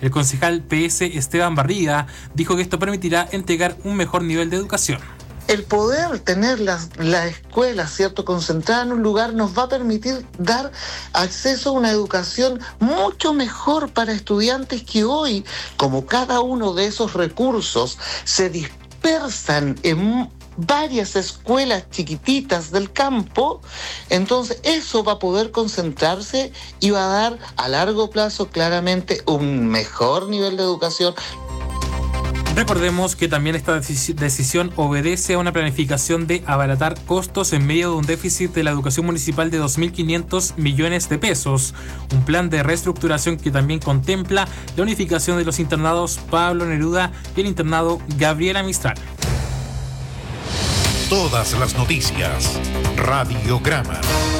El concejal PS Esteban Barriga dijo que esto permitirá entregar un mejor nivel de educación. El poder tener la escuela, ¿cierto?, concentrada en un lugar nos va a permitir dar acceso a una educación mucho mejor para estudiantes que hoy, como cada uno de esos recursos se dispersan en varias escuelas chiquititas del campo, entonces eso va a poder concentrarse y va a dar a largo plazo claramente un mejor nivel de educación. Recordemos que también esta decisión obedece a una planificación de abaratar costos en medio de un déficit de la educación municipal de 2.500 millones de pesos. Un plan de reestructuración que también contempla la unificación de los internados Pablo Neruda y el internado Gabriela Mistral. Todas las noticias. Radiograma.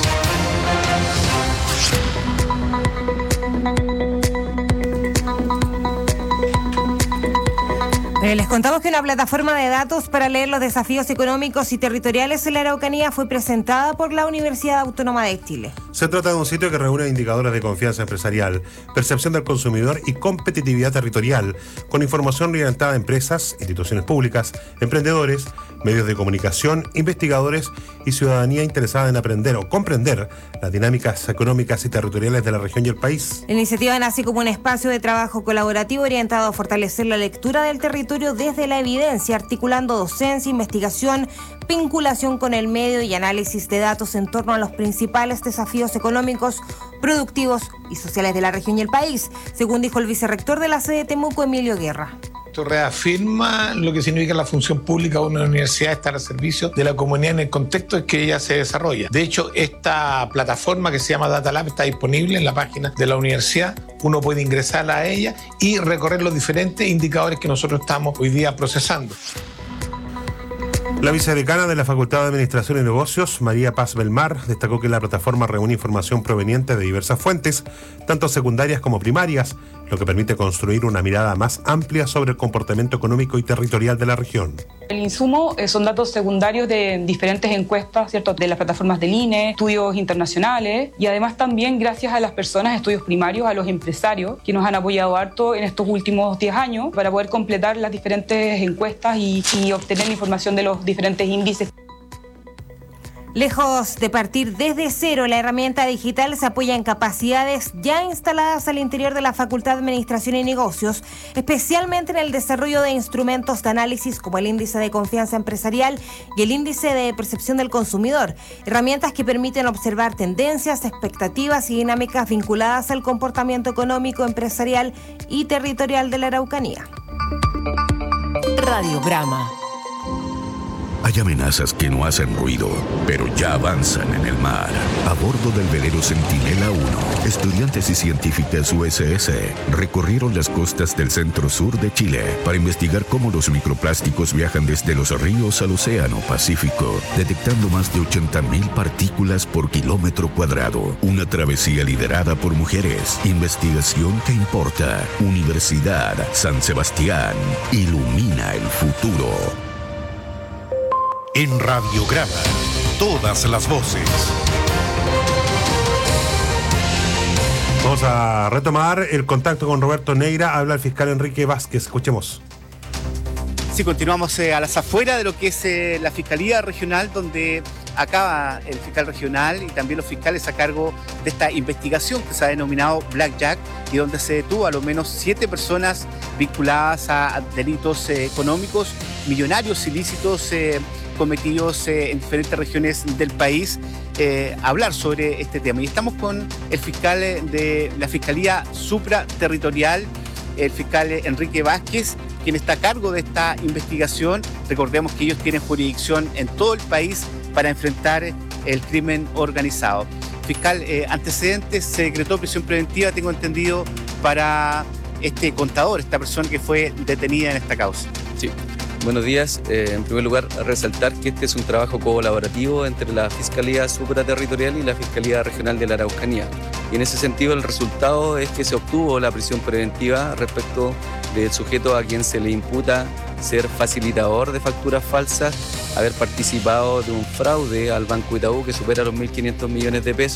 Les contamos que una plataforma de datos para leer los desafíos económicos y territoriales en la Araucanía fue presentada por la Universidad Autónoma de Chile. Se trata de un sitio que reúne indicadores de confianza empresarial, percepción del consumidor y competitividad territorial, con información orientada a empresas, instituciones públicas, emprendedores, medios de comunicación, investigadores y ciudadanía interesada en aprender o comprender las dinámicas económicas y territoriales de la región y el país. La iniciativa nace como un espacio de trabajo colaborativo orientado a fortalecer la lectura del territorio desde la evidencia, articulando docencia, investigación, vinculación con el medio y análisis de datos en torno a los principales desafíos económicos, productivos y sociales de la región y el país, según dijo el vicerrector de la sede de Temuco, Emilio Guerra. Esto reafirma lo que significa la función pública de una universidad, estar al servicio de la comunidad en el contexto en que ella se desarrolla. De hecho, esta plataforma que se llama Data Lab está disponible en la página de la universidad. Uno puede ingresar a ella y recorrer los diferentes indicadores que nosotros estamos hoy día procesando. La vicedecana de la Facultad de Administración y Negocios, María Paz Belmar, destacó que la plataforma reúne información proveniente de diversas fuentes, tanto secundarias como primarias, lo que permite construir una mirada más amplia sobre el comportamiento económico y territorial de la región. El insumo son datos secundarios de diferentes encuestas, ¿cierto?, de las plataformas del INE, estudios internacionales y además también gracias a las personas, estudios primarios, a los empresarios que nos han apoyado harto en estos últimos 10 años para poder completar las diferentes encuestas y obtener información de los diferentes índices. Lejos de partir desde cero, la herramienta digital se apoya en capacidades ya instaladas al interior de la Facultad de Administración y Negocios, especialmente en el desarrollo de instrumentos de análisis como el índice de confianza empresarial y el índice de percepción del consumidor, herramientas que permiten observar tendencias, expectativas y dinámicas vinculadas al comportamiento económico, empresarial y territorial de la Araucanía. Radiograma. Hay amenazas que no hacen ruido, pero ya avanzan en el mar. A bordo del velero Centinela 1, estudiantes y científicas USS recorrieron las costas del centro-sur de Chile para investigar cómo los microplásticos viajan desde los ríos al océano Pacífico, detectando más de 80.000 partículas por kilómetro cuadrado. Una travesía liderada por mujeres. Investigación que importa. Universidad San Sebastián. Ilumina el futuro. En Radiograma, todas las voces. Vamos a retomar el contacto con Roberto Neira. Habla el fiscal Enrique Vázquez. Escuchemos. Sí, continuamos a las afueras de lo que es la Fiscalía Regional, donde acaba el fiscal regional y también los fiscales a cargo de esta investigación que se ha denominado Blackjack y donde se detuvo a lo menos 7 personas vinculadas a delitos económicos, millonarios ilícitos cometidos en diferentes regiones del país, hablar sobre este tema. Y estamos con el fiscal de la Fiscalía Supraterritorial, el fiscal Enrique Vázquez, quien está a cargo de esta investigación. Recordemos que ellos tienen jurisdicción en todo el país para enfrentar el crimen organizado. Fiscal, antecedentes, se decretó prisión preventiva, tengo entendido, para este contador, esta persona que fue detenida en esta causa. Sí. Buenos días. En primer lugar, resaltar que este es un trabajo colaborativo entre la Fiscalía Supraterritorial y la Fiscalía Regional de la Araucanía. Y en ese sentido, el resultado es que se obtuvo la prisión preventiva respecto del sujeto a quien se le imputa ser facilitador de facturas falsas, haber participado de un fraude al Banco Itaú que supera los 1.500 millones de pesos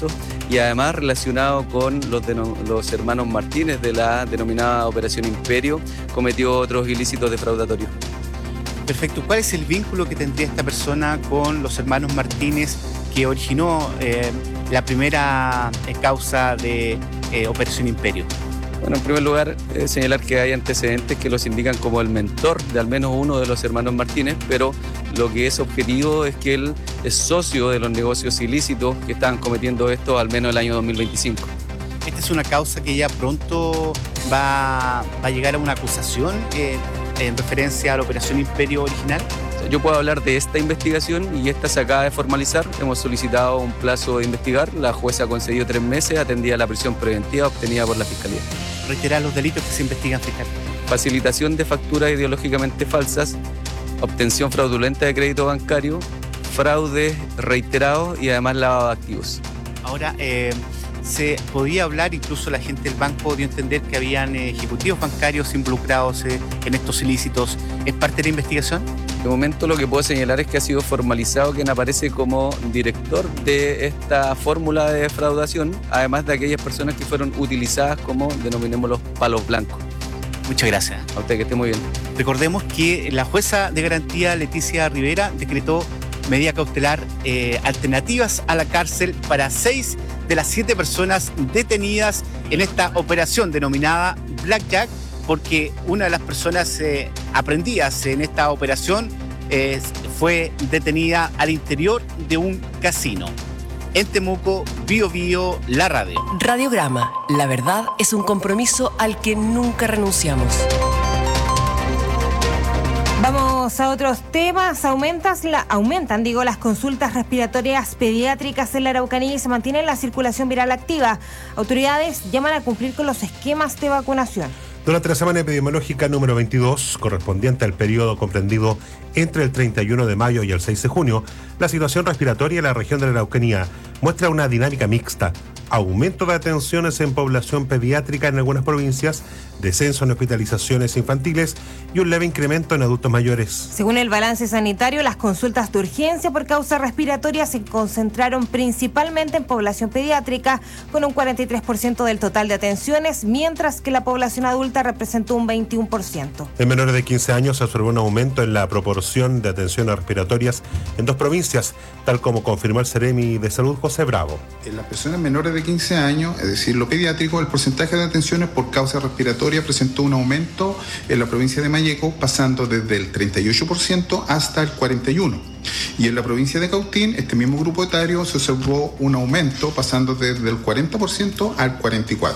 y además relacionado con los hermanos Martínez de la denominada Operación Imperio, cometió otros ilícitos defraudatorios. Perfecto. ¿Cuál es el vínculo que tendría esta persona con los hermanos Martínez que originó la primera causa de Operación Imperio? Bueno, en primer lugar, señalar que hay antecedentes que los indican como el mentor de al menos uno de los hermanos Martínez, pero lo que es objetivo es que él es socio de los negocios ilícitos que estaban cometiendo esto al menos el año 2025. ¿Esta es una causa que ya pronto va a llegar a una acusación en referencia a la Operación Imperio original? Yo puedo hablar de esta investigación y esta se acaba de formalizar. Hemos solicitado un plazo de investigar. La jueza ha concedido 3 meses, atendida la prisión preventiva obtenida por la Fiscalía. Reiterar los delitos que se investigan, fiscal. Facilitación de facturas ideológicamente falsas, obtención fraudulenta de crédito bancario, fraude reiterado y además lavado de activos. Ahora, se podía hablar, incluso la gente del banco dio a entender que habían ejecutivos bancarios involucrados en estos ilícitos. ¿Es parte de la investigación? De momento lo que puedo señalar es que ha sido formalizado quien aparece como director de esta fórmula de defraudación, además de aquellas personas que fueron utilizadas como, denominémoslos, palos blancos. Muchas gracias. A usted, que esté muy bien. Recordemos que la jueza de garantía Leticia Rivera decretó medida cautelar alternativas a la cárcel para 6 de las 7 personas detenidas en esta operación denominada Blackjack, porque una de las personas aprendidas en esta operación fue detenida al interior de un casino. En Temuco, Bío Bío, la radio. Radiograma, la verdad es un compromiso al que nunca renunciamos. Vamos a otros temas. Aumentan las consultas respiratorias pediátricas en la Araucanía y se mantiene la circulación viral activa. Autoridades llaman a cumplir con los esquemas de vacunación. Durante la semana epidemiológica número 22, correspondiente al periodo comprendido entre el 31 de mayo y el 6 de junio, la situación respiratoria en la región de la Araucanía muestra una dinámica mixta. Aumento de atenciones en población pediátrica en algunas provincias, descenso en hospitalizaciones infantiles y un leve incremento en adultos mayores. Según el balance sanitario, las consultas de urgencia por causa respiratoria se concentraron principalmente en población pediátrica, con un 43% del total de atenciones, mientras que la población adulta representó un 21%. En menores de 15 años se observó un aumento en la proporción de atenciones respiratorias en 2 provincias, tal como confirmó el Seremi de Salud, José Bravo. En las personas menores de 15 años, es decir, lo pediátrico, el porcentaje de atenciones por causa respiratoria presentó un aumento en la provincia de Malleco, pasando desde el 38% hasta el 41%. Y en la provincia de Cautín, este mismo grupo etario se observó un aumento, pasando desde el 40% al 44%.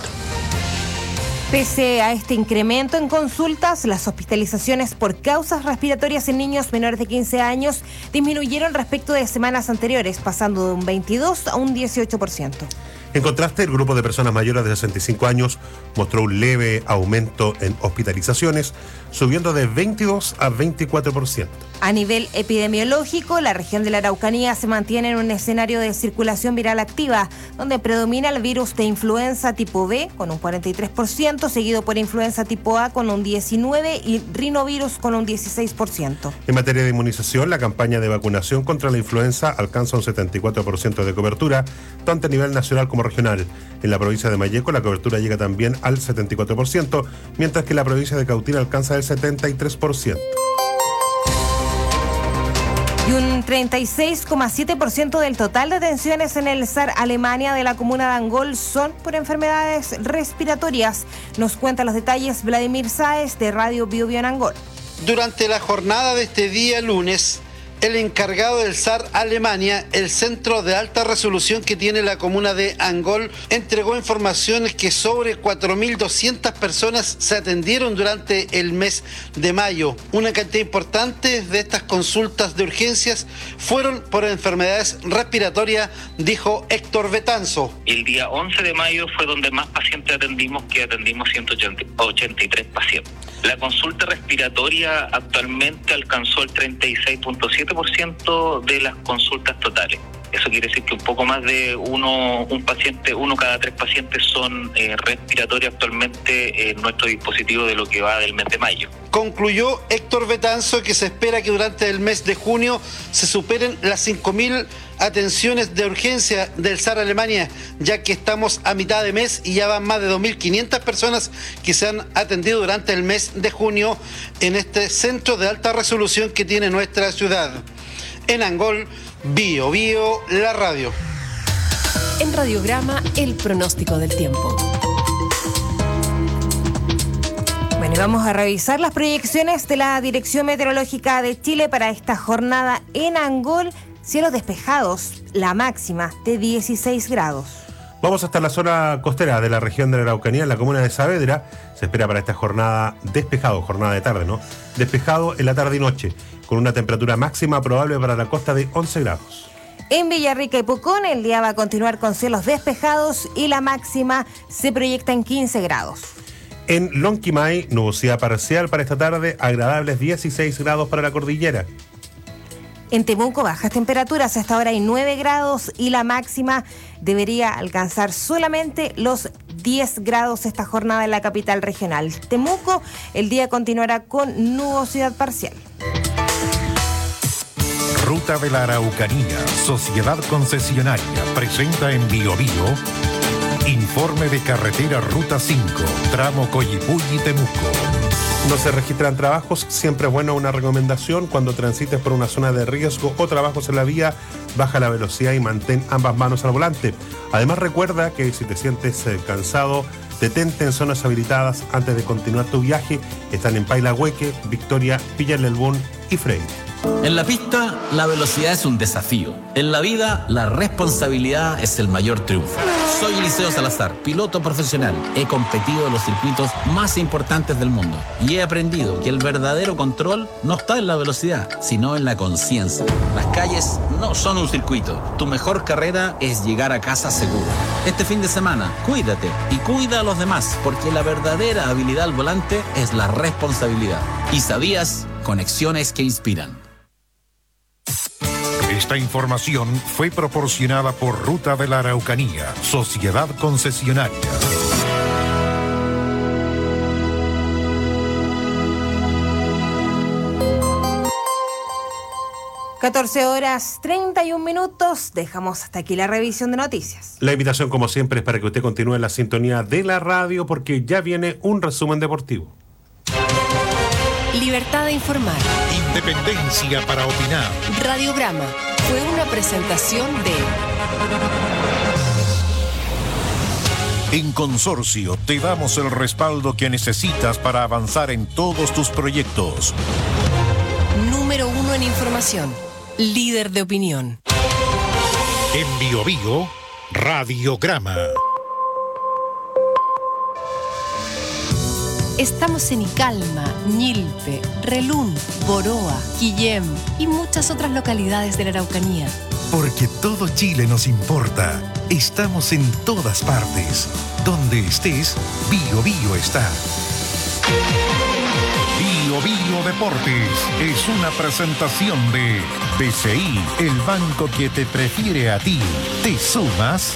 Pese a este incremento en consultas, las hospitalizaciones por causas respiratorias en niños menores de 15 años disminuyeron respecto de semanas anteriores, pasando de un 22% a un 18%. En contraste, el grupo de personas mayores de 65 años mostró un leve aumento en hospitalizaciones, subiendo de 22 a 24%. A nivel epidemiológico, la región de la Araucanía se mantiene en un escenario de circulación viral activa, donde predomina el virus de influenza tipo B con un 43%, seguido por influenza tipo A con un 19% y rinovirus con un 16%. En materia de inmunización, la campaña de vacunación contra la influenza alcanza un 74% de cobertura, tanto a nivel nacional como regional. En la provincia de Malleco la cobertura llega también al 74%, mientras que la provincia de Cautín alcanza el 73%. Y un 36,7% del total de detenciones en el SAR Alemania de la comuna de Angol son por enfermedades respiratorias. Nos cuenta los detalles Vladimir Sáez de Radio Bío Bío en Angol. Durante la jornada de este día lunes, el encargado del SAR Alemania, el centro de alta resolución que tiene la comuna de Angol, entregó informaciones que sobre 4.200 personas se atendieron durante el mes de mayo. Una cantidad importante de estas consultas de urgencias fueron por enfermedades respiratorias, dijo Héctor Betanzo. El día 11 de mayo fue donde más pacientes atendimos, que atendimos 183 pacientes. La consulta respiratoria actualmente alcanzó el 36,7% de las consultas totales. Eso quiere decir que un poco más de uno cada 3 pacientes son respiratorios actualmente en nuestro dispositivo de lo que va del mes de mayo. Concluyó Héctor Betanzo que se espera que durante el mes de junio se superen las 5.000 atenciones de urgencia del SAR Alemania, ya que estamos a mitad de mes y ya van más de 2.500 personas que se han atendido durante el mes de junio en este centro de alta resolución que tiene nuestra ciudad. En Angol, Bio Bio, la radio. En Radiograma, el pronóstico del tiempo. Bueno, y vamos a revisar las proyecciones de la Dirección Meteorológica de Chile para esta jornada en Angol. Cielos despejados, la máxima de 16 grados. Vamos hasta la zona costera de la región de la Araucanía, en la comuna de Saavedra. Se espera para esta jornada despejado, jornada de tarde, ¿no? Despejado en la tarde y noche, con una temperatura máxima probable para la costa de 11 grados. En Villarrica y Pucón el día va a continuar con cielos despejados y la máxima se proyecta en 15 grados. En Lonquimay, nubosidad parcial para esta tarde, agradables 16 grados para la cordillera. En Temuco, bajas temperaturas, hasta ahora hay 9 grados y la máxima debería alcanzar solamente los 10 grados esta jornada en la capital regional. Temuco, el día continuará con nubosidad parcial. Ruta de la Araucanía, Sociedad Concesionaria, presenta en Bio Bio informe de carretera Ruta 5, tramo Coyipulli-Temuco. No se registran trabajos, siempre es bueno una recomendación cuando transites por una zona de riesgo o trabajos en la vía, baja la velocidad y mantén ambas manos al volante. Además recuerda que si te sientes cansado, detente en zonas habilitadas antes de continuar tu viaje. Están en Pailahueque, Victoria, Villa Lelbún y Freire. En la pista, la velocidad es un desafío. En la vida, la responsabilidad es el mayor triunfo. Soy Eliseo Salazar, piloto profesional. He competido en los circuitos más importantes del mundo y he aprendido que el verdadero control no está en la velocidad, sino en la conciencia. Las calles no son un circuito. Tu mejor carrera es llegar a casa seguro. Este fin de semana, cuídate y cuida a los demás, porque la verdadera habilidad al volante es la responsabilidad. ¿Y sabías? Conexiones que inspiran. Esta información fue proporcionada por Ruta de la Araucanía, Sociedad Concesionaria. 14:31. Dejamos hasta aquí la revisión de noticias. La invitación, como siempre, es para que usted continúe en la sintonía de la radio, porque ya viene un resumen deportivo. Libertad de informar. Independencia para opinar. Radiograma fue una presentación de... En Consorcio te damos el respaldo que necesitas para avanzar en todos tus proyectos. Número 1 en información. Líder de opinión. En Bio Bio, Radiograma. Estamos en Icalma, Ñilpe, Relún, Boroa, Quillem y muchas otras localidades de la Araucanía. Porque todo Chile nos importa. Estamos en todas partes. Donde estés, Bio Bio está. Bio Bio Deportes es una presentación de BCI, el banco que te prefiere a ti. ¿Te sumas?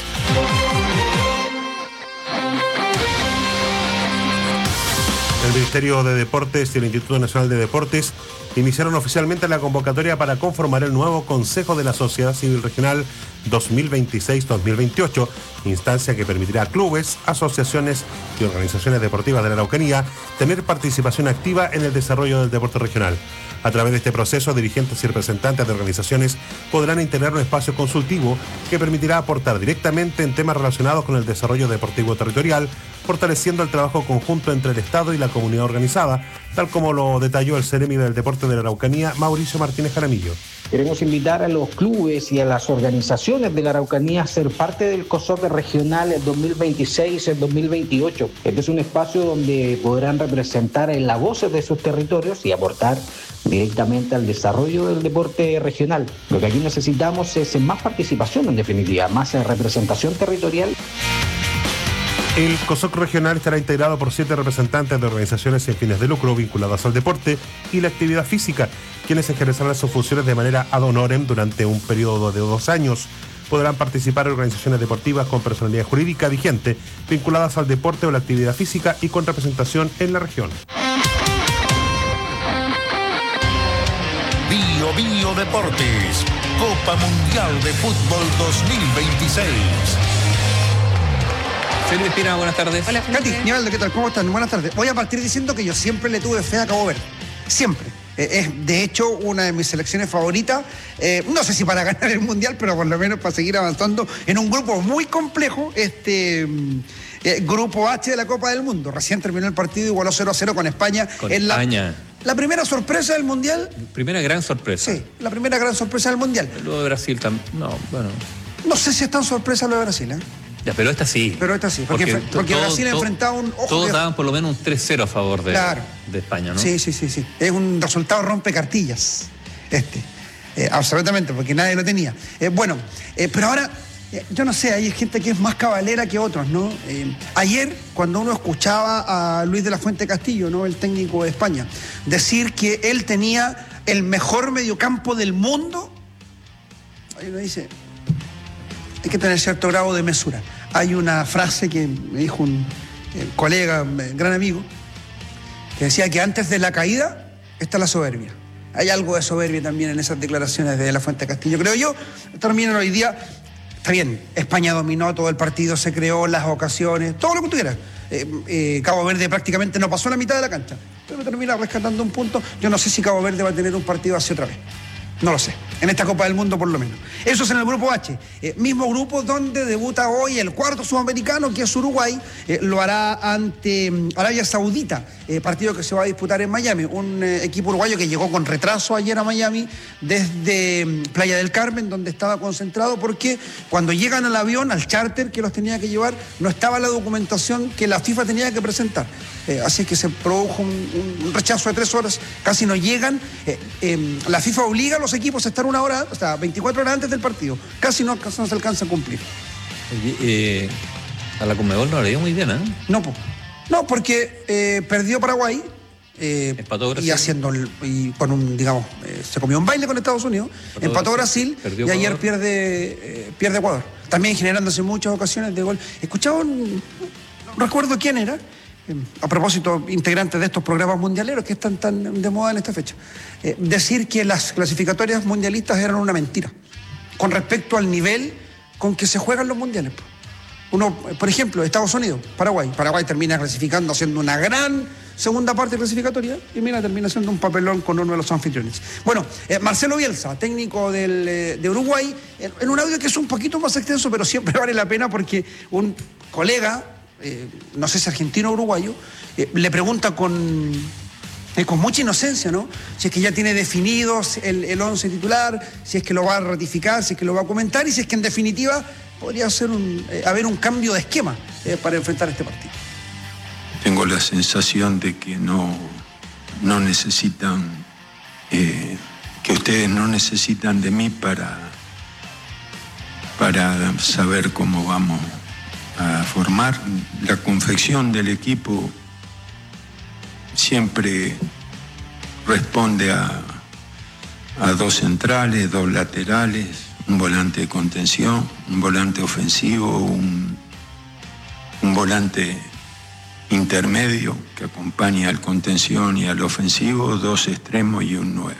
El Ministerio de Deportes y el Instituto Nacional de Deportes iniciaron oficialmente la convocatoria para conformar el nuevo Consejo de la Sociedad Civil Regional 2026-2028, instancia que permitirá a clubes, asociaciones y organizaciones deportivas de la Araucanía tener participación activa en el desarrollo del deporte regional. A través de este proceso, dirigentes y representantes de organizaciones podrán integrar un espacio consultivo que permitirá aportar directamente en temas relacionados con el desarrollo deportivo territorial, fortaleciendo el trabajo conjunto entre el Estado y la comunidad organizada, tal como lo detalló el Ceremi del Deporte de la Araucanía, Mauricio Martínez Jaramillo. Queremos invitar a los clubes y a las organizaciones de la Araucanía a ser parte del COSOC regional 2026-2028. Este es un espacio donde podrán representar la voz de sus territorios y aportar directamente al desarrollo del deporte regional. Lo que aquí necesitamos es más participación, en definitiva, más representación territorial. El COSOC regional estará integrado por 7 representantes de organizaciones sin fines de lucro vinculadas al deporte y la actividad física, quienes ejercerán sus funciones de manera ad honorem durante un periodo de 2 años. Podrán participar organizaciones deportivas con personalidad jurídica vigente, vinculadas al deporte o la actividad física y con representación en la región. Bio Bio Deportes Copa Mundial de Fútbol 2026. Felipe Espina, buenas tardes. Hola, Katy, Nivaldo, ¿qué tal? ¿Cómo están? Buenas tardes. Voy a partir diciendo que yo siempre le tuve fe a Cabo Verde. Siempre. Es, de hecho, una de mis selecciones favoritas. No sé si para ganar el Mundial, pero por lo menos para seguir avanzando en un grupo muy complejo, Grupo H de la Copa del Mundo. Recién terminó el partido, igualó 0-0 con España. Con España. La primera sorpresa del Mundial. Primera gran sorpresa. Sí, la primera gran sorpresa del Mundial. Luego de Brasil también. No, bueno. No sé si es tan sorpresa lo de Brasil, ¿eh? Ya, pero esta sí. Pero esta sí, porque Brasil ha enfrentado un... Todos daban por lo menos un 3-0 a favor de España, ¿no? Sí. Es un resultado rompecartillas, absolutamente, porque nadie lo tenía. Pero ahora, yo no sé, hay gente que es más cabalera que otros, ¿no? Ayer, cuando uno escuchaba a Luis de la Fuente Castillo, ¿no?, el técnico de España, decir que él tenía el mejor mediocampo del mundo, ahí uno dice... Hay que tener cierto grado de mesura. Hay una frase que me dijo un colega, gran amigo, que decía que antes de la caída está la soberbia. Hay algo de soberbia también en esas declaraciones de la Fuente Castillo. Creo yo, terminan hoy día, está bien, España dominó todo el partido, se creó las ocasiones, todo lo que tú quieras. Cabo Verde prácticamente no pasó la mitad de la cancha, pero termina rescatando un punto. Yo no sé si Cabo Verde va a tener un partido así otra vez. No lo sé, en esta Copa del Mundo por lo menos. Eso es en el Grupo H, mismo grupo donde debuta hoy el cuarto sudamericano, que es Uruguay, lo hará ante Arabia Saudita, partido que se va a disputar en Miami. Un equipo uruguayo que llegó con retraso ayer a Miami desde Playa del Carmen, donde estaba concentrado, porque cuando llegan al avión, al charter que los tenía que llevar, no estaba la documentación que la FIFA tenía que presentar. Así que se produjo un rechazo de 3 horas, casi no llegan. La FIFA obliga a los equipos a estar 1 hora, o sea, 24 horas antes del partido. Casi no se alcanza a cumplir. Oye, a la Conmebol no le dio muy bien, ¿eh? No, porque perdió Paraguay. Empató Brasil. Se comió un baile con Estados Unidos. Empató Brasil y ayer pierde Ecuador. También generándose muchas ocasiones de gol. Escuchaba no recuerdo quién era. A propósito, integrantes de estos programas mundialeros que están tan de moda en esta fecha, decir que las clasificatorias mundialistas eran una mentira con respecto al nivel con que se juegan los mundiales. Uno, por ejemplo, Estados Unidos, Paraguay termina clasificando haciendo una gran segunda parte clasificatoria y mira, termina siendo un papelón con uno de los anfitriones. Bueno, Marcelo Bielsa, técnico de Uruguay, en un audio que es un poquito más extenso, pero siempre vale la pena porque un colega, no sé si argentino o uruguayo, le pregunta con mucha inocencia, ¿no?, si es que ya tiene definidos el 11 titular, si es que lo va a ratificar, si es que lo va a comentar y si es que en definitiva podría haber un cambio de esquema para enfrentar este partido. Tengo la sensación de que no necesitan, que ustedes no necesitan de mí para saber cómo vamos a formar. La confección del equipo siempre responde a 2 centrales, 2 laterales, un volante de contención, un volante ofensivo, un volante intermedio que acompaña al contención y al ofensivo, 2 extremos y un 9.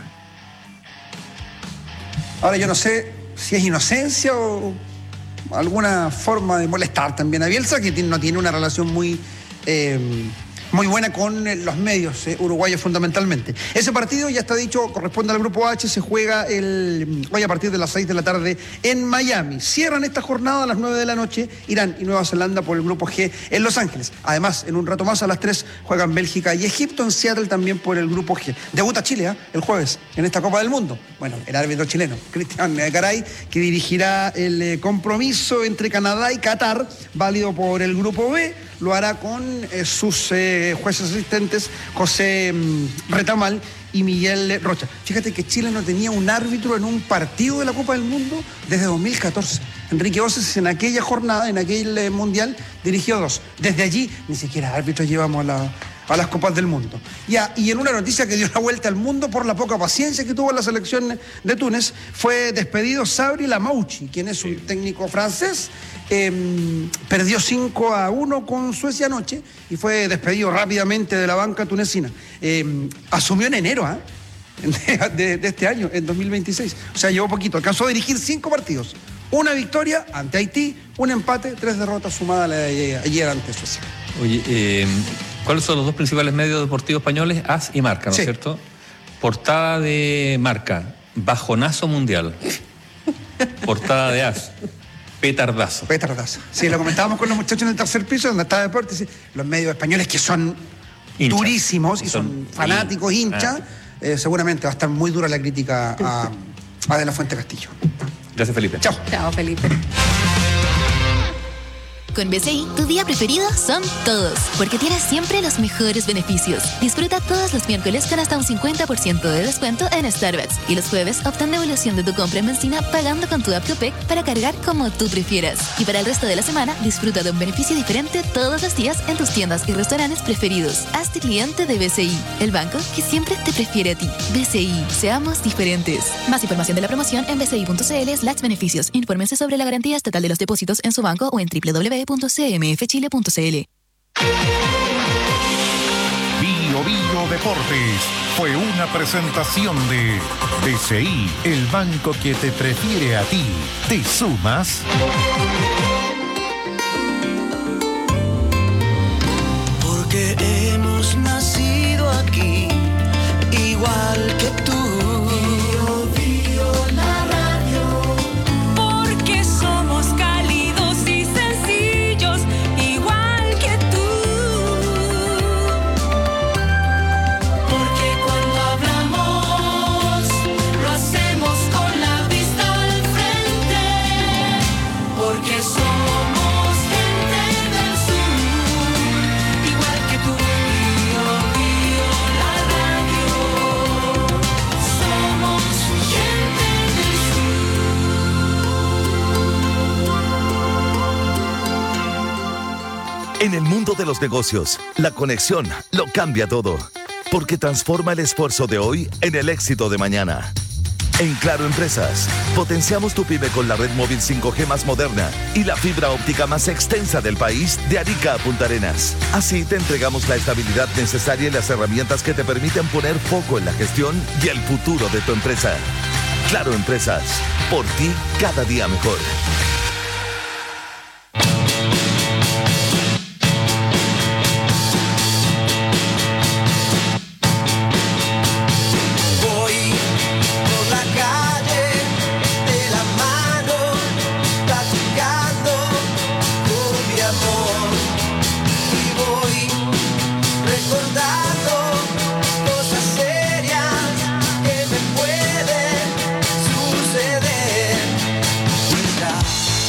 Ahora yo no sé si es inocencia o alguna forma de molestar también a Bielsa, que no tiene una relación muy buena con los medios uruguayos fundamentalmente. Ese partido, ya está dicho, corresponde al Grupo H, se juega hoy a partir de las 6 de la tarde en Miami. Cierran esta jornada a las 9 de la noche Irán y Nueva Zelanda por el Grupo G en Los Ángeles. Además, en un rato más a las 3 juegan Bélgica y Egipto en Seattle también por el Grupo G. Debuta Chile el jueves en esta Copa del Mundo. Bueno, el árbitro chileno, Cristian Garay, que dirigirá el compromiso entre Canadá y Qatar, válido por el Grupo B. Lo hará con sus jueces asistentes José Retamal y Miguel Rocha. Fíjate que Chile no tenía un árbitro en un partido de la Copa del Mundo desde 2014. Enrique Oces en aquella jornada, en aquel mundial, dirigió 2. Desde allí ni siquiera árbitros llevamos a las Copas del Mundo. Y en una noticia que dio la vuelta al mundo por la poca paciencia que tuvo la selección de Túnez, fue despedido Sabri Lamouchi, quien es un técnico francés. Perdió 5-1 con Suecia anoche y fue despedido rápidamente de la banca tunecina. Asumió en enero, de este año, en 2026. O sea, llevó poquito. Alcanzó a dirigir 5 partidos. Una victoria ante Haití, un empate, 3 derrotas sumadas a la de ayer ante Suecia. Oye, ¿cuáles son los 2 principales medios deportivos españoles? AS y Marca, ¿no es cierto? Portada de Marca, bajonazo mundial. Portada de AS, petardazo. Petardazo. Sí, lo comentábamos con los muchachos en el tercer piso, donde está Deportes. Sí. Los medios españoles que son durísimos y son fanáticos, hinchas. Seguramente va a estar muy dura la crítica a De la Fuente Castillo. Gracias, Felipe. Chao. Chao, Felipe. Con BCI, tu día preferido son todos, porque tienes siempre los mejores beneficios. Disfruta todos los miércoles con hasta un 50% de descuento en Starbucks. Y los jueves, obtén devolución de tu compra en benzina pagando con tu app Copec para cargar como tú prefieras. Y para el resto de la semana, disfruta de un beneficio diferente todos los días en tus tiendas y restaurantes preferidos. Hazte cliente de BCI, el banco que siempre te prefiere a ti. BCI, seamos diferentes. Más información de la promoción en bci.cl/beneficios. Infórmense sobre la garantía estatal de los depósitos en su banco o en www.cmfchile.cl. Bio Bio Deportes fue una presentación de BCI, el banco que te prefiere a ti. ¿Te sumas? Porque hemos nacido aquí, igual que tú. Bio Bio la radio. Porque somos cálidos y sencillos, igual que tú. Porque cuando hablamos, lo hacemos con la vista al frente. Porque somos gente del sur, igual que tú. Bio Bio la radio. Somos gente del En el mundo de los negocios, la conexión lo cambia todo, porque transforma el esfuerzo de hoy en el éxito de mañana. En Claro Empresas, potenciamos tu pyme con la red móvil 5G más moderna y la fibra óptica más extensa del país de Arica a Punta Arenas. Así te entregamos la estabilidad necesaria y las herramientas que te permiten poner foco en la gestión y el futuro de tu empresa. Claro Empresas, por ti cada día mejor. Voy por la calle de la mano, platicando con mi amor. Y voy recordando cosas serias que me pueden suceder. Mira,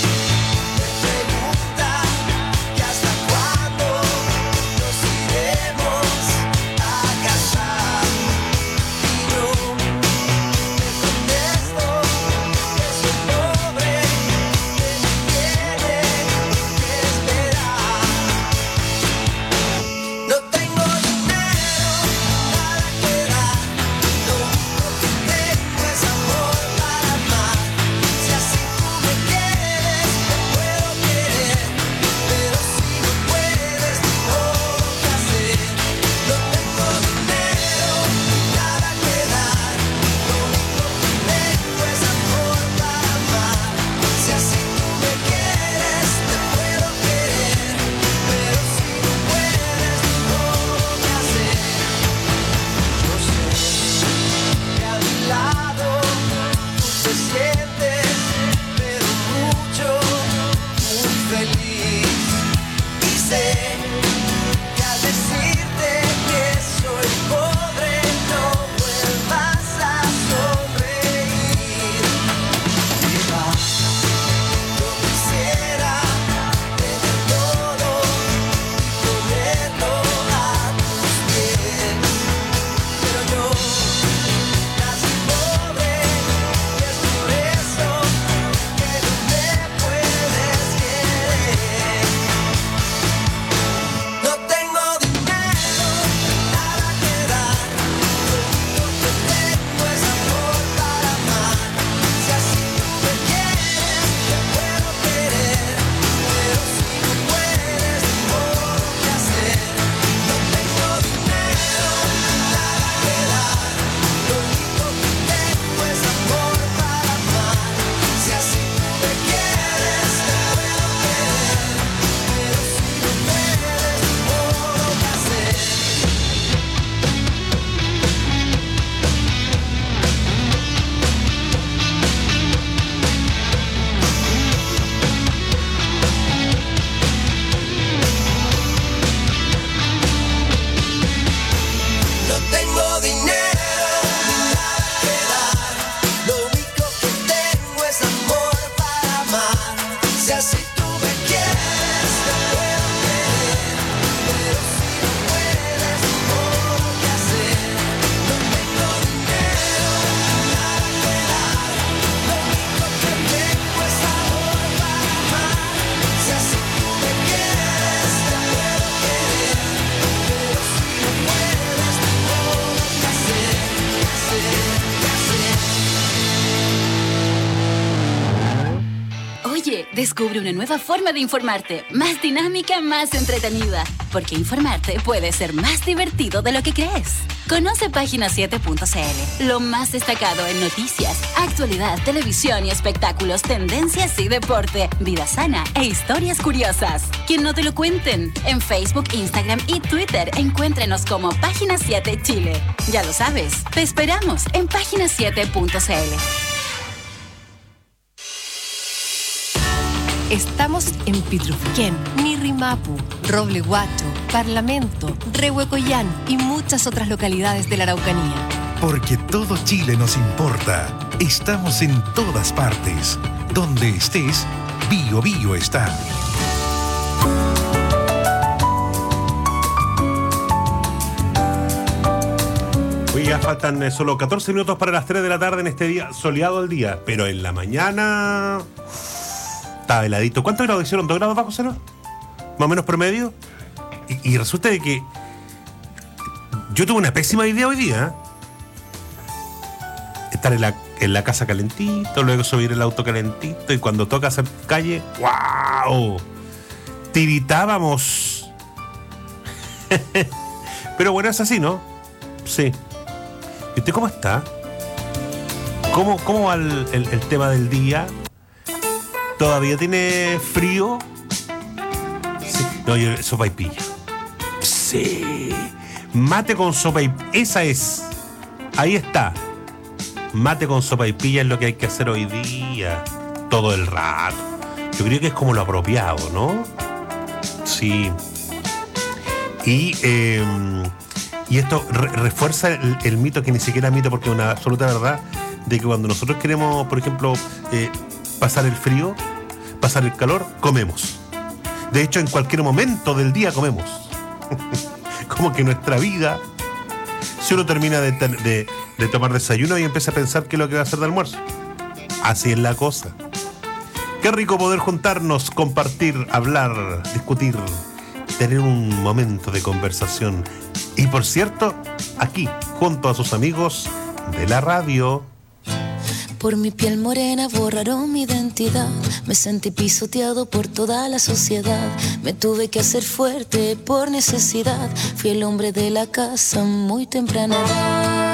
Descubre una nueva forma de informarte, más dinámica, más entretenida. Porque informarte puede ser más divertido de lo que crees. Conoce página7.cl, lo más destacado en noticias, actualidad, televisión y espectáculos, tendencias y deporte, vida sana e historias curiosas. Que no te lo cuenten. En Facebook, Instagram y Twitter, encuéntrenos como Página 7 Chile. Ya lo sabes, te esperamos en página7.cl. Estamos en Pitrufquén, Mirrimapu, Roble Guacho, Parlamento, Rehuecoyán y muchas otras localidades de la Araucanía. Porque todo Chile nos importa. Estamos en todas partes. Donde estés, Bio Bio está. Hoy ya faltan solo 14 minutos para las 3 de la tarde en este día soleado el día, pero en la mañana estaba heladito. ¿Cuántos grados hicieron? ¿2 grados bajo cero? ¿Más o menos promedio? Y resulta de que yo tuve una pésima idea hoy día. Estar en la casa calentito, luego subir el auto calentito y cuando toca hacer calle, ¡wow! Tiritábamos. Pero bueno, es así, ¿no? Sí. ¿Y usted cómo está? ¿Cómo va el tema del día? ¿Todavía tiene frío? Sí. No, yo sopaipilla. Sí. Mate con sopaipilla. Esa es. Ahí está. Mate con sopaipilla es lo que hay que hacer hoy día. Todo el rato. Yo creo que es como lo apropiado, ¿no? Sí. Y esto refuerza el mito, que ni siquiera es mito porque es una absoluta verdad, de que cuando nosotros queremos, por ejemplo, pasar el frío, pasar el calor, comemos. De hecho, en cualquier momento del día comemos. Como que nuestra vida, si uno termina de tomar desayuno y empieza a pensar qué es lo que va a hacer de almuerzo. Así es la cosa. Qué rico poder juntarnos, compartir, hablar, discutir, tener un momento de conversación. Y por cierto, aquí, junto a sus amigos de la radio. Por mi piel morena borraron mi identidad. Me sentí pisoteado por toda la sociedad. Me tuve que hacer fuerte por necesidad. Fui el hombre de la casa muy temprana edad.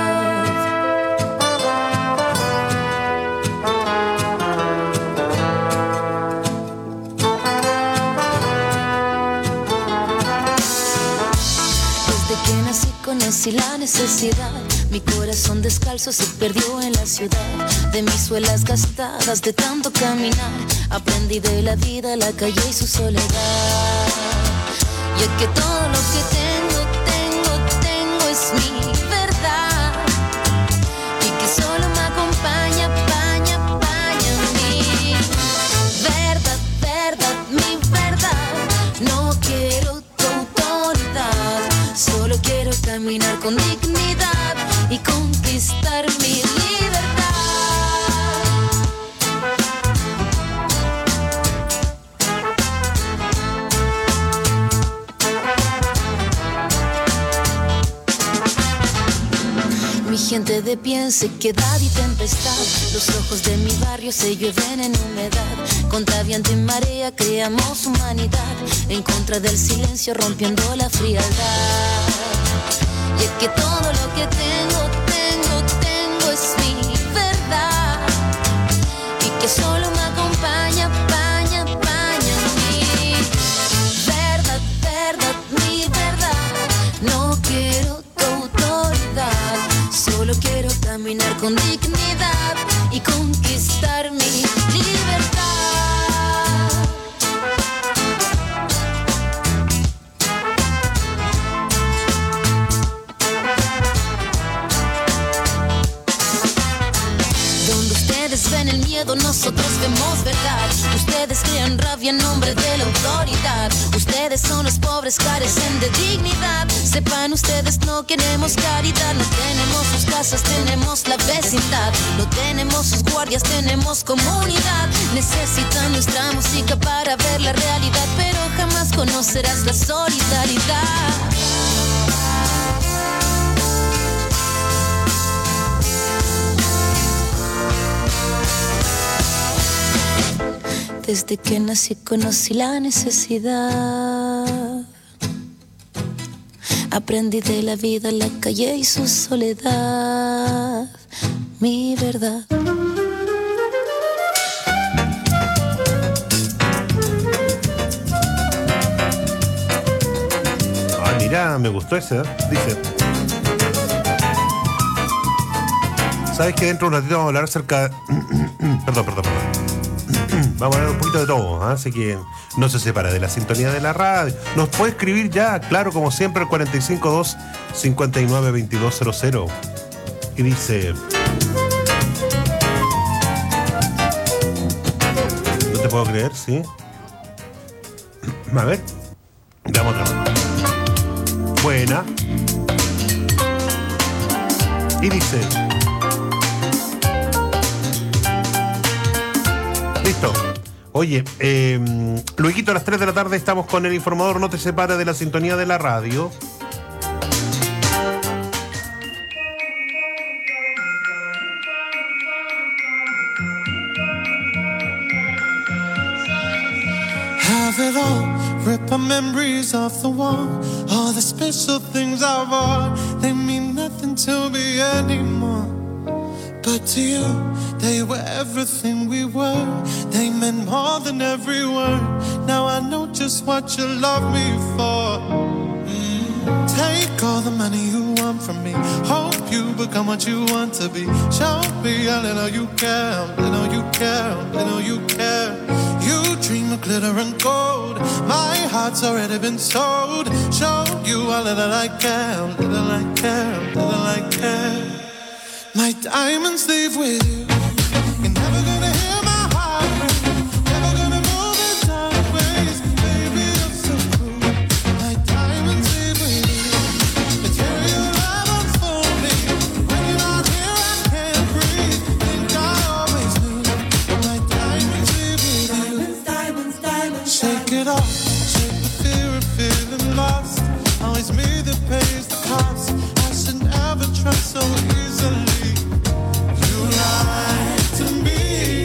Desde que nací conocí la necesidad. Mi corazón descalzo se perdió en la ciudad. De mis suelas gastadas de tanto caminar, aprendí de la vida, la calle y su soledad. Y es que todo lo que tengo es mi verdad. Y que solo me acompaña mi verdad, mi verdad. No quiero tu autoridad, solo quiero caminar con dignidad y conquistar mi libertad. Mi gente de pie en sequedad y tempestad. Los ojos de mi barrio se llueven en humedad. Contra viento y marea creamos humanidad. En contra del silencio rompiendo la frialdad. Y es que todo lo que tengo es mi verdad. Y que solo me acompaña mi verdad, mi verdad. No quiero tu autoridad, solo quiero caminar con dignidad y conquistar mi libertad. Ven el miedo, nosotros vemos verdad. Ustedes crean rabia en nombre de la autoridad. Ustedes son los pobres, carecen de dignidad. Sepan ustedes, no queremos caridad. No tenemos sus casas, tenemos la vecindad. No tenemos sus guardias, tenemos comunidad. Necesitan nuestra música para ver la realidad, pero jamás conocerás la solidaridad. Desde que nací conocí la necesidad. Aprendí de la vida, la calle y su soledad. Mi verdad. Ah, mira, me gustó ese, ¿eh? Dice. ¿Sabes que dentro de un ratito vamos a hablar acerca de... Perdón. Vamos a hablar un poquito de todo, ¿eh? Así que no se separa de la sintonía de la radio. Nos puede escribir ya, claro, como siempre, al 452-592200. Y dice... No te puedo creer, ¿sí? A ver. Damos otra vez. Buena. Y dice... Listo. Oye, luego a las 3 de la tarde estamos con el informador. No te separes de la sintonía de la radio. Have it all, rip our memories off the wall. All the special things I bought, they mean nothing to me anymore. But to you, they were everything we were. They meant more than every word. Now I know just what you love me for. Take all the money you want from me. Hope you become what you want to be. Show me a little you care, little you care, little you care. You dream of glitter and gold. My heart's already been sold. Show you a little I care, little I care, little I care. My diamonds leave with you. You're never gonna hear my heart break. Never gonna move in dark ways. Baby, you're so cool. My diamonds leave with you. Material love unfold me. When you're not here, I can't breathe. Think I always knew. My diamonds leave with you. Diamonds. Shake it off. Shake the fear of feeling lost. Always me that pays the cost. I should never trust so easily. Lie to me,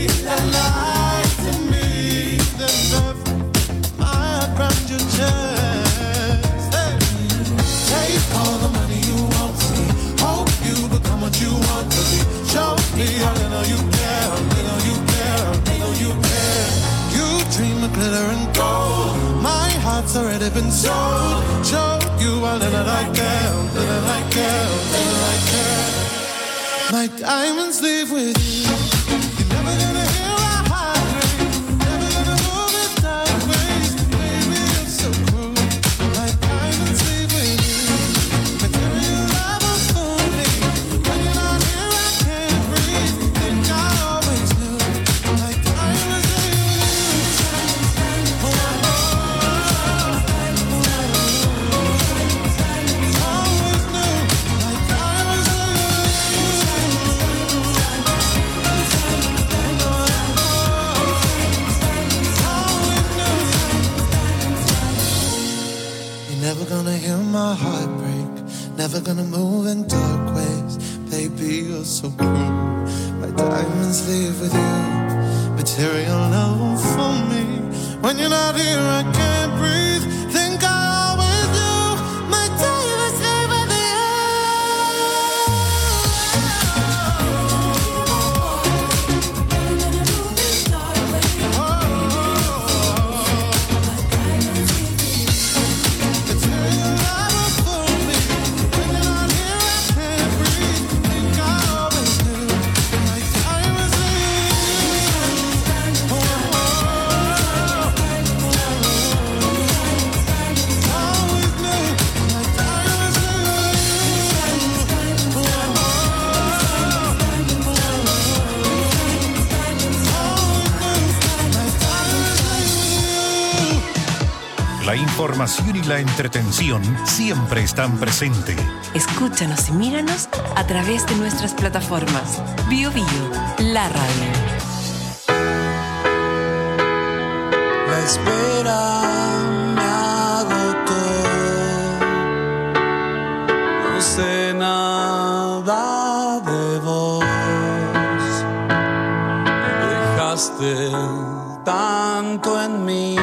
there's nothing I around your chest. Hey. Take all the money you want from me. Hope you become what you want to be. Show me how little you care, little you care, little you care. You dream of glitter and gold. My heart's already been sold. Show you how little I care, little I care, little I care. My diamonds leave with you. You're never gonna hear a heart break. Never gonna move in dark ways. Baby, you're so cruel. My diamonds leave with you. Material love unfold me. When you're not here, I can't breathe. Think I always knew. My diamonds leave with you. Always knew. My diamonds leave with you. Never gonna hear my heart break. Never gonna move in dark ways. Baby, you're so cruel. My diamonds leave with you. Material love for me. When you're not here, I can't breathe. Think I always knew. My diamonds leave with La información y la entretención siempre están presentes. Escúchanos y míranos a través de nuestras plataformas. Bio Bio, la radio. La espera me agotó. No sé nada de vos. Dejaste tanto en mí.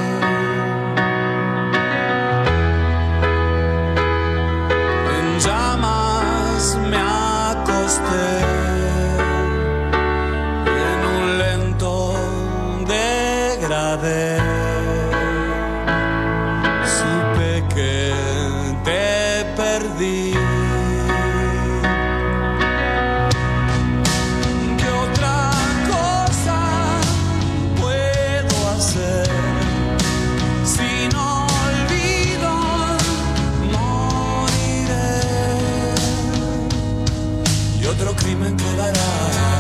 En llamas me acosté, en un lento degradé. Supe que te perdí. Otro crimen quedará,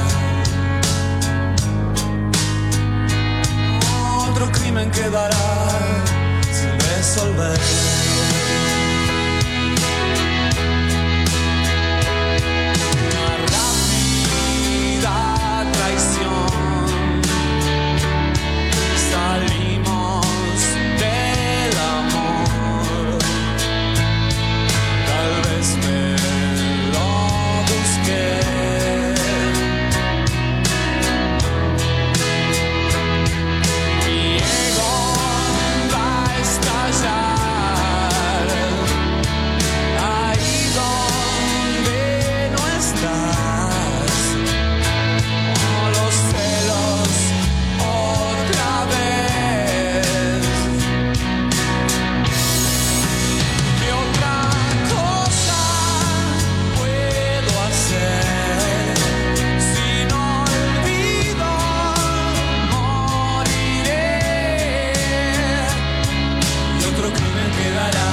otro crimen quedará sin resolver. Una rápida traición, salimos del amor, tal vez me mi ego va a estallar ahí donde no estás. Oh, los celos otra vez. ¿Qué otra cosa puedo hacer? Si no olvido, moriré. Y otro crimen quedará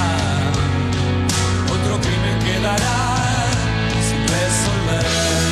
sin resolver.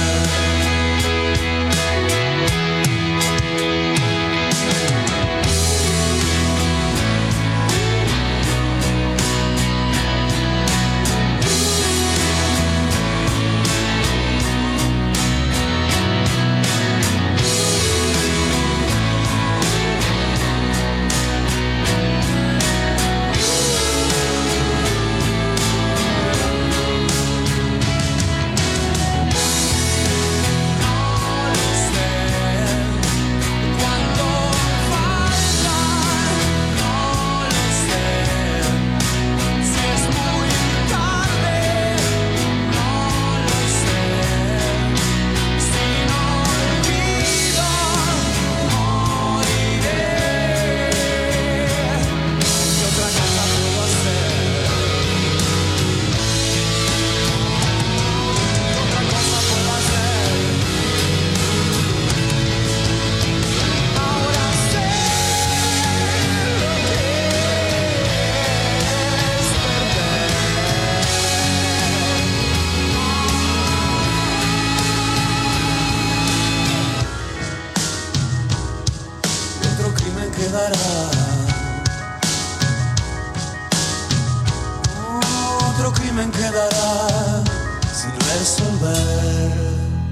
Otro crimen quedará sin resolver.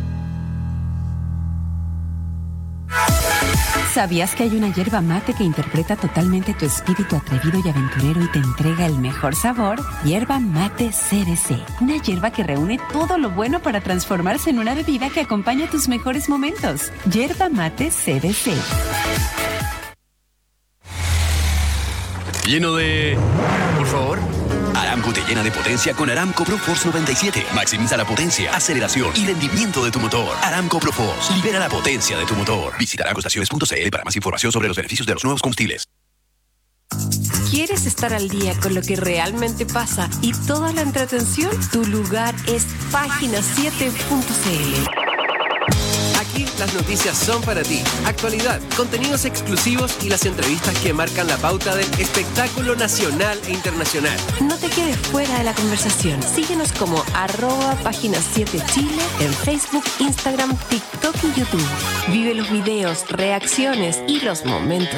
¿Sabías que hay una yerba mate que interpreta totalmente tu espíritu atrevido y aventurero y te entrega el mejor sabor? Yerba Mate CDC. Una yerba que reúne todo lo bueno para transformarse en una bebida que acompaña tus mejores momentos. Yerba Mate CDC. Lleno de... Por favor. Aramco te llena de potencia con Aramco ProForce 97. Maximiza la potencia, aceleración y rendimiento de tu motor. Aramco ProForce. Libera la potencia de tu motor. Visita aramcoestaciones.cl para más información sobre los beneficios de los nuevos combustibles. ¿Quieres estar al día con lo que realmente pasa y toda la entretención? Tu lugar es página7.cl. Aquí las noticias son para ti. Actualidad, contenidos exclusivos y las entrevistas que marcan la pauta del espectáculo nacional e internacional. No te quedes fuera de la conversación. Síguenos como @página7chile en Facebook, Instagram, TikTok y YouTube. Vive los videos, reacciones y los momentos